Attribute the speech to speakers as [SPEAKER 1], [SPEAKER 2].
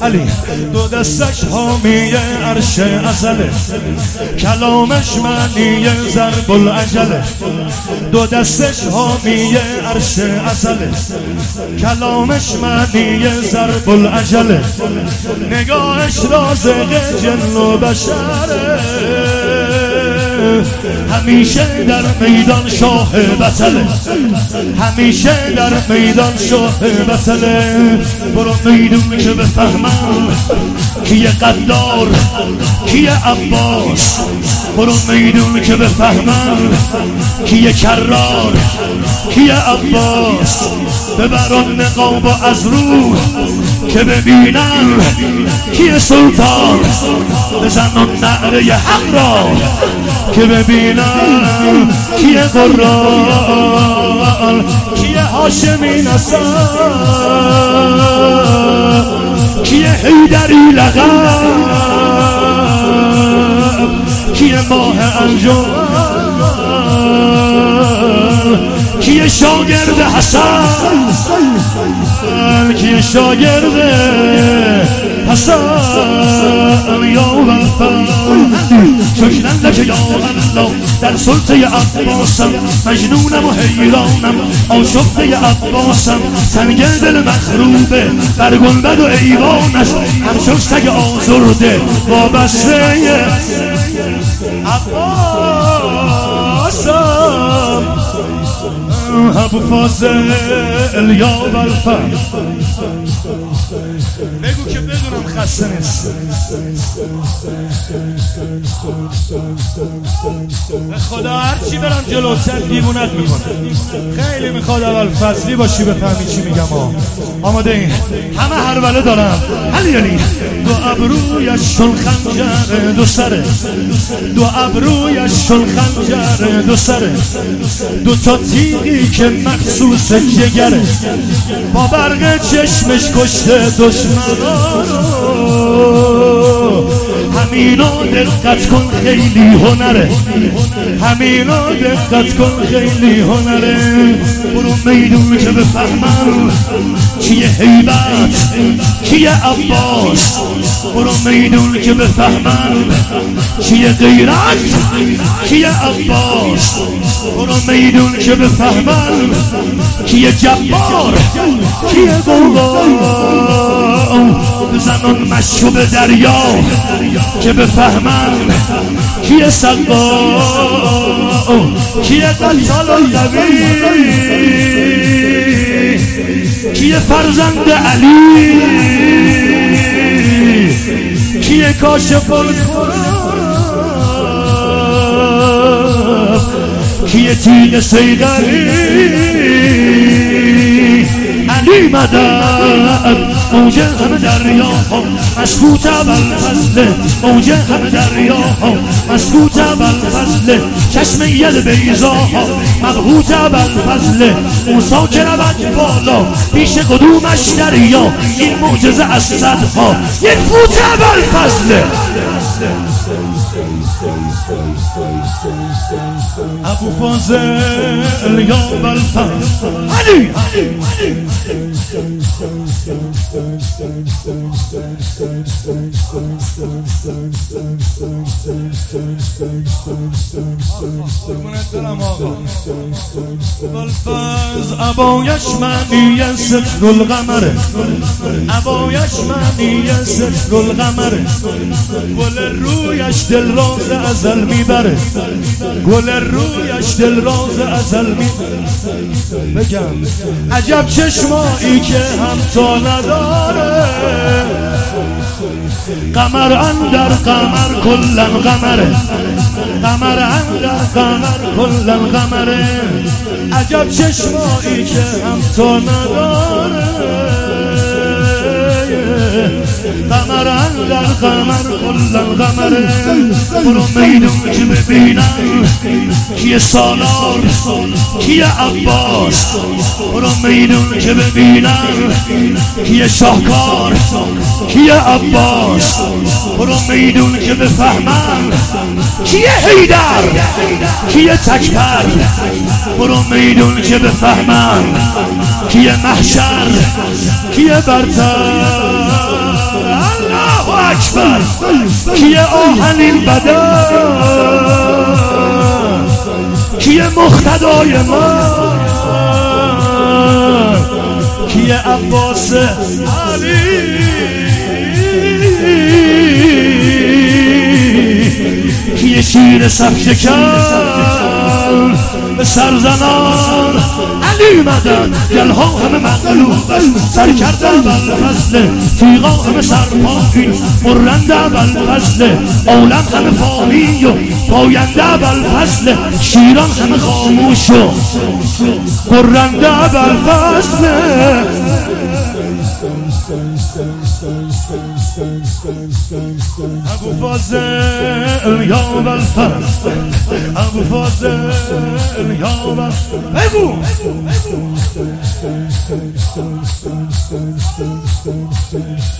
[SPEAKER 1] علی دو دستش حامی عرش ازله، کلامش معنی ضرب العجله. دو دستش حامی عرش ازله، کلامش معنی ضرب العجله. نگاهش رازق جن و بشره، همیشه در میدان شاه بطله، همیشه در میدان شاه بطله. برو میدون که بفهمم کیه قدار کیه عباس، برو میدون که بفهمم کیه کرار کیه عباس. ببران نقاب و از رو که ببینم کیه سلطان، بزنان نعره حق را که ببینم کیه قرآن، کیه هاشمی نصر، کیه حیدری لقب، کیه ماه انجام، کیه شاگرد حسن، کیه شاگرد حسن. یا وفا شکرن لک یا الله، در سلطه عباسم مجنونم و حیرانم، آشفته عباسم. سنگ دل مخروبه بر گنبد و ایوانش، همچون سگ آزرده وابسته عباسم. ابو فاضل یا وفا بگو که بدونم خسته نیست. به خدا هرچی برم جلوتر دیوونت میکنه. خیلی میخواد اول فضلی باشی بفهمی چی میگم. آماده این همه هربله دارم. علی دو ابرویش شل خنجر دو سره، دو ابرویش شل خنجر دو سره، دو تا تیغی که مخصوص جگره، با برق چشمش کشته دشمنانو. همینو دقت کن خیلی هنره، همینو دقت کن خیلی هنره. برو میدون که بفهمم کیه هیبت کیه عباس، برو میدون که بفهمم کیه غیرت کیه عباس، برو میدون که بفهمم کیه جبار کیه قوام. زنان مشروب دریا که بفهمم کیه سقا، کیه قتال النبی، کیه فرزند علی، کیه کاشف الکرب، کیه تیغ صیدری. علی مدد موج همه دریا ها مسکوت ابوالفضل، موج همه دریا ها مسکوت ابوالفضل. چشم ید بیضا ها مبهوت ابوالفضل، موسی که رود بالا پیش قدومش دریا. این معجزه از صدها یک فوت ابوالفضل. ابو فاضل یا ابوالفضل علی. ابوالفضل عبایش معنی ستر القمره، عبایش معنی ستر القمره. گل رویش دل راز ازل میبره، گل رویش دل راز ازل میبره. بگم عجب چشمایی که همتا نداره، قمر اندر قمر کلن قمره، قمر اندر قمر کلن قمره. عجب چشمایی که همتا نداره، قمر اندر قمر کلن قمره. برو میدون که ببینم کیه سالار کیه عباس، برو میدون که ببینم کیه شاهکار کیه عباس، برو میدون که بفهمم کیه حیدر کیه تکبر، برو میدون که بفهمم کیه محشر کیه برتر. بر کیه آهنین بدن کیه مقتدای من کیه عباس علی کیه شیر صف شکن به سرزنان علی مدن گلها همه مغلوب سر کرده بلفصل تیغا همه سرپایین مرنده بلفصل عالم همه فانی و پاینده بلفصل شیران همه خاموش و مرنده بلفصل ابو فاضل یا بلفصل ابو فاضل یا بلفصل بگو